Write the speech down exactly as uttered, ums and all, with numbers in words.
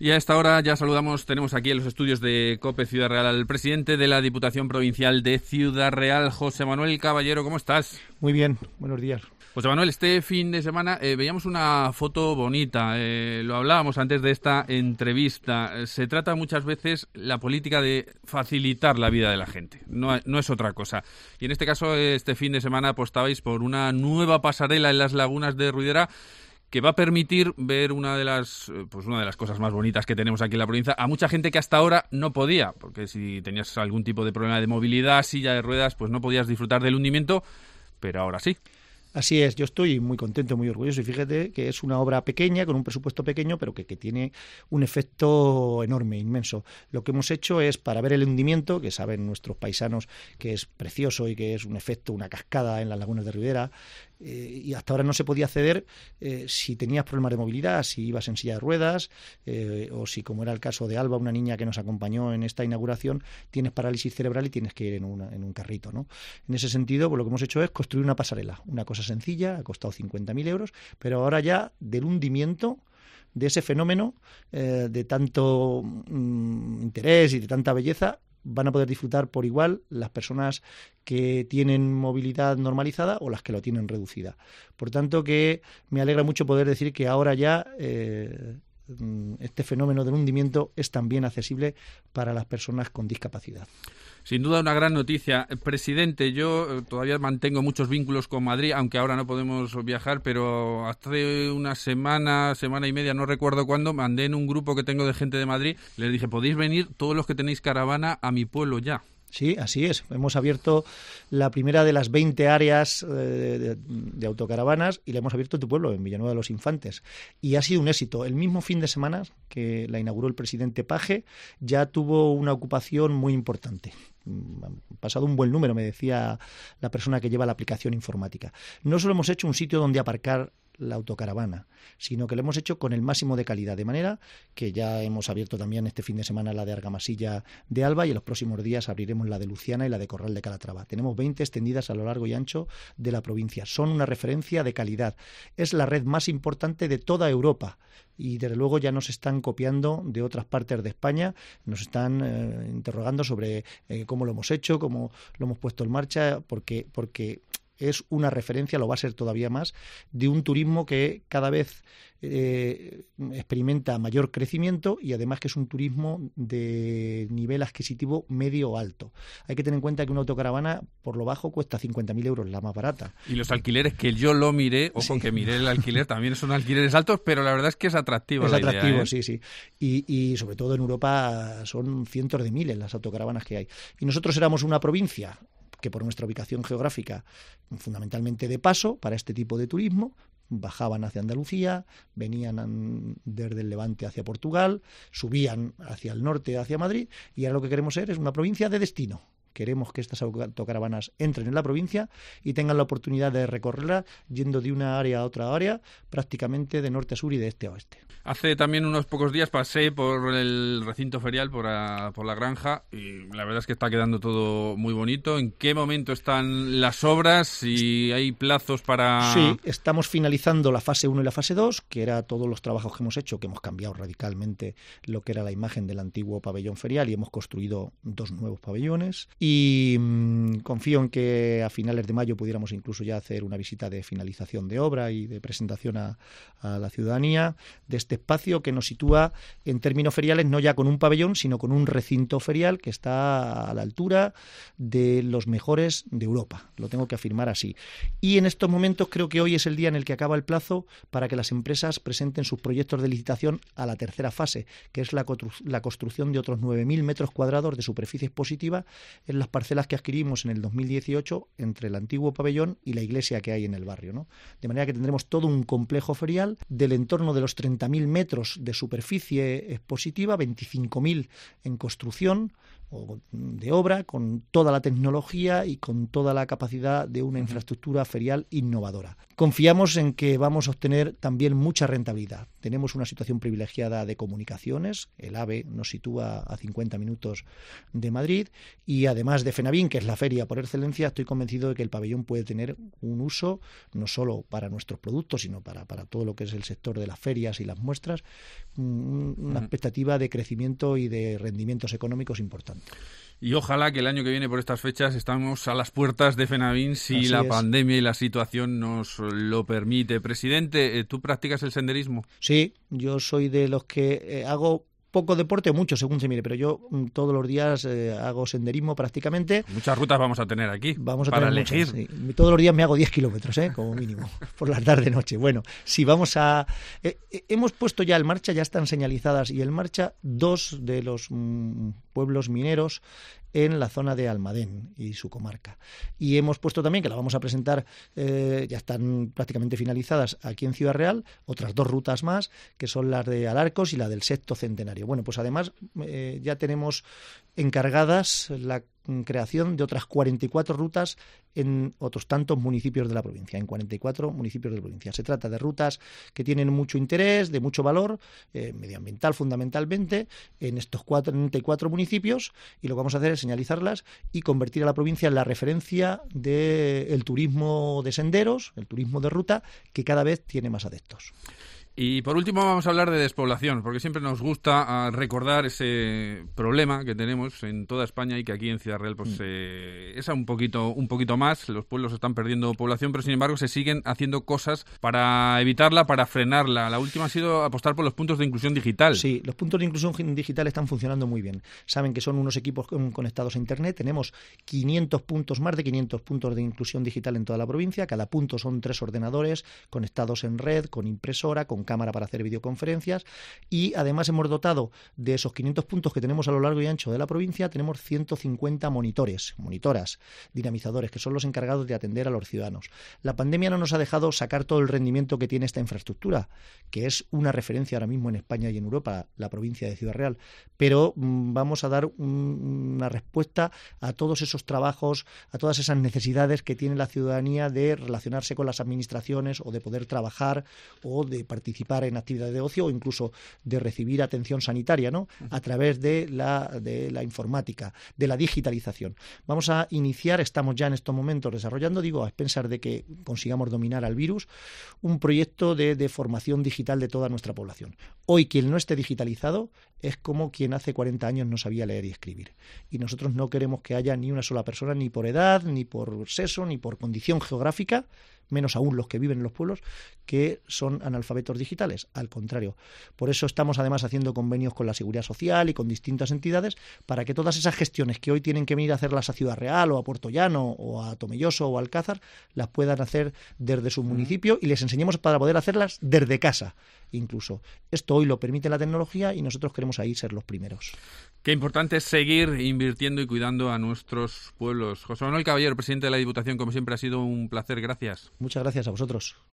Y a esta hora ya saludamos, tenemos aquí en los estudios de COPE Ciudad Real al presidente de la Diputación Provincial de Ciudad Real, José Manuel Caballero. ¿Cómo estás? Muy bien, buenos días. José Manuel, este fin de semana eh, veíamos una foto bonita, eh, lo hablábamos antes de esta entrevista. Se trata muchas veces la política de facilitar la vida de la gente, no, no es otra cosa. Y en este caso, este fin de semana apostabais por una nueva pasarela en las lagunas de Ruidera, que va a permitir ver una de las pues una de las cosas más bonitas que tenemos aquí en la provincia a mucha gente que hasta ahora no podía, porque si tenías algún tipo de problema de movilidad, silla de ruedas, pues no podías disfrutar del hundimiento, pero ahora sí. Así es, yo estoy muy contento, muy orgulloso y fíjate que es una obra pequeña, con un presupuesto pequeño, pero que, que tiene un efecto enorme, inmenso. Lo que hemos hecho es, para ver el hundimiento, que saben nuestros paisanos que es precioso y que es un efecto, una cascada en las lagunas de Ruidera, eh, y hasta ahora no se podía acceder eh, si tenías problemas de movilidad, si ibas en silla de ruedas, eh, o si, como era el caso de Alba, una niña que nos acompañó en esta inauguración, tienes parálisis cerebral y tienes que ir en, una, en un carrito, ¿no? En ese sentido, pues lo que hemos hecho es construir una pasarela, una cosa sencilla, ha costado cincuenta mil euros, pero ahora ya del hundimiento, de ese fenómeno eh, de tanto mm, interés y de tanta belleza, van a poder disfrutar por igual las personas que tienen movilidad normalizada o las que lo tienen reducida. Por tanto, que me alegra mucho poder decir que ahora ya eh, este fenómeno del hundimiento es también accesible para las personas con discapacidad. Sin duda una gran noticia. Presidente, yo todavía mantengo muchos vínculos con Madrid, aunque ahora no podemos viajar, pero hace una semana, semana y media, no recuerdo cuándo, mandé en un grupo que tengo de gente de Madrid, les dije, podéis venir todos los que tenéis caravana a mi pueblo ya. Sí, así es. Hemos abierto la primera de las veinte áreas eh, de, de autocaravanas y la hemos abierto en tu pueblo, en Villanueva de los Infantes. Y ha sido un éxito. El mismo fin de semana que la inauguró el presidente Paje, ya tuvo una ocupación muy importante. Han pasado un buen número, me decía la persona que lleva la aplicación informática. No solo hemos hecho un sitio donde aparcar la autocaravana, sino que lo hemos hecho con el máximo de calidad, de manera que ya hemos abierto también este fin de semana la de Argamasilla de Alba y en los próximos días abriremos la de Luciana y la de Corral de Calatrava. Tenemos veinte extendidas a lo largo y ancho de la provincia. Son una referencia de calidad. Es la red más importante de toda Europa y desde luego ya nos están copiando de otras partes de España, nos están eh, interrogando sobre eh, cómo lo hemos hecho, cómo lo hemos puesto en marcha, porque porque es una referencia, lo va a ser todavía más, de un turismo que cada vez eh, experimenta mayor crecimiento y además que es un turismo de nivel adquisitivo medio o alto. Hay que tener en cuenta que una autocaravana por lo bajo cuesta cincuenta mil euros, la más barata. Y los alquileres, que yo lo miré, ojo, sí, que miré el alquiler, también son alquileres altos, pero la verdad es que es atractivo. Es la atractivo, idea, ¿eh? sí, sí. Y, y sobre todo en Europa son cientos de miles las autocaravanas que hay. Y nosotros éramos una provincia que por nuestra ubicación geográfica, fundamentalmente de paso para este tipo de turismo, bajaban hacia Andalucía, venían desde el Levante hacia Portugal, subían hacia el norte, hacia Madrid, y ahora lo que queremos ser es una provincia de destino. Queremos que estas autocaravanas entren en la provincia y tengan la oportunidad de recorrerla yendo de una área a otra área, prácticamente de norte a sur y de este a oeste. Hace también unos pocos días pasé por el recinto ferial, por, a, por la granja, y la verdad es que está quedando todo muy bonito. ¿En qué momento están las obras? ¿Si hay plazos para...? Sí, estamos finalizando la fase uno y la fase dos, que era todos los trabajos que hemos hecho, que hemos cambiado radicalmente lo que era la imagen del antiguo pabellón ferial y hemos construido dos nuevos pabellones. Y mmm, confío en que a finales de mayo pudiéramos incluso ya hacer una visita de finalización de obra y de presentación a, a la ciudadanía de este espacio que nos sitúa en términos feriales no ya con un pabellón, sino con un recinto ferial que está a la altura de los mejores de Europa. Lo tengo que afirmar así. Y en estos momentos creo que hoy es el día en el que acaba el plazo para que las empresas presenten sus proyectos de licitación a la tercera fase, que es la, la construcción de otros nueve mil metros cuadrados de superficie expositiva en las parcelas que adquirimos en el dos mil dieciocho entre el antiguo pabellón y la iglesia que hay en el barrio, ¿no? De manera que tendremos todo un complejo ferial del entorno de los treinta mil metros de superficie expositiva, veinticinco mil en construcción o de obra, con toda la tecnología y con toda la capacidad de una infraestructura ferial innovadora. Confiamos en que vamos a obtener también mucha rentabilidad. Tenemos una situación privilegiada de comunicaciones, el AVE nos sitúa a cincuenta minutos de Madrid y además además de FENAVIN, que es la feria por excelencia, estoy convencido de que el pabellón puede tener un uso no solo para nuestros productos, sino para, para todo lo que es el sector de las ferias y las muestras, un, una uh-huh. expectativa de crecimiento y de rendimientos económicos importante. Y ojalá que el año que viene por estas fechas estamos a las puertas de FENAVIN si Así la es. pandemia y la situación nos lo permite. Presidente, ¿tú practicas el senderismo? Sí, yo soy de los que eh, hago poco deporte o mucho, según se mire, pero yo mm, todos los días eh, hago senderismo prácticamente. Muchas rutas vamos a tener aquí vamos a para tener elegir. Muchas, sí. Todos los días me hago diez kilómetros, ¿eh? Como mínimo, por la tarde-noche. Bueno, si vamos a... Eh, eh, hemos puesto ya en marcha, ya están señalizadas y en marcha dos de los mm, pueblos mineros en la zona de Almadén y su comarca. Y hemos puesto también, que la vamos a presentar, eh, ya están prácticamente finalizadas aquí en Ciudad Real, otras dos rutas más, que son las de Alarcos y la del Sexto Centenario. Bueno, pues además eh, ya tenemos encargadas la creación de otras cuarenta y cuatro rutas en otros tantos municipios de la provincia, en cuarenta y cuatro municipios de la provincia. Se trata de rutas que tienen mucho interés, de mucho valor, eh, medioambiental fundamentalmente, en estos cuarenta y cuatro municipios, y lo que vamos a hacer es señalizarlas y convertir a la provincia en la referencia del turismo de senderos, el turismo de ruta, que cada vez tiene más adeptos. Y por último vamos a hablar de despoblación, porque siempre nos gusta recordar ese problema que tenemos en toda España y que aquí en Ciudad Real pues eh, es un poquito, un poquito más. Los pueblos están perdiendo población, pero sin embargo se siguen haciendo cosas para evitarla, para frenarla. La última ha sido apostar por los puntos de inclusión digital. Sí, los puntos de inclusión digital están funcionando muy bien. Saben que son unos equipos conectados a Internet. Tenemos quinientos puntos, más de quinientos puntos de inclusión digital en toda la provincia. Cada punto son tres ordenadores conectados en red, con impresora, con cámara para hacer videoconferencias, y además hemos dotado de esos quinientos puntos que tenemos a lo largo y ancho de la provincia, tenemos ciento cincuenta monitores, monitoras, dinamizadores, que son los encargados de atender a los ciudadanos. La pandemia no nos ha dejado sacar todo el rendimiento que tiene esta infraestructura, que es una referencia ahora mismo en España y en Europa, la provincia de Ciudad Real, pero mmm, vamos a dar un, una respuesta a todos esos trabajos, a todas esas necesidades que tiene la ciudadanía de relacionarse con las administraciones o de poder trabajar o de participar en actividades de ocio o incluso de recibir atención sanitaria, ¿no? A través de la, de la informática, de la digitalización. Vamos a iniciar, estamos ya en estos momentos desarrollando, digo, a expensas de que consigamos dominar al virus, un proyecto de, de formación digital de toda nuestra población. Hoy quien no esté digitalizado es como quien hace cuarenta años no sabía leer y escribir. Y nosotros no queremos que haya ni una sola persona, ni por edad, ni por sexo, ni por condición geográfica, menos aún los que viven en los pueblos, que son analfabetos digitales. Al contrario. Por eso estamos además haciendo convenios con la Seguridad Social y con distintas entidades para que todas esas gestiones que hoy tienen que venir a hacerlas a Ciudad Real o a Puerto Llano o a Tomelloso o a Alcázar, las puedan hacer desde su municipio y les enseñemos para poder hacerlas desde casa incluso. Esto hoy lo permite la tecnología y nosotros queremos ahí ser los primeros. Qué importante es seguir invirtiendo y cuidando a nuestros pueblos. José Manuel Caballero, presidente de la Diputación, como siempre ha sido un placer. Gracias. Muchas gracias a vosotros.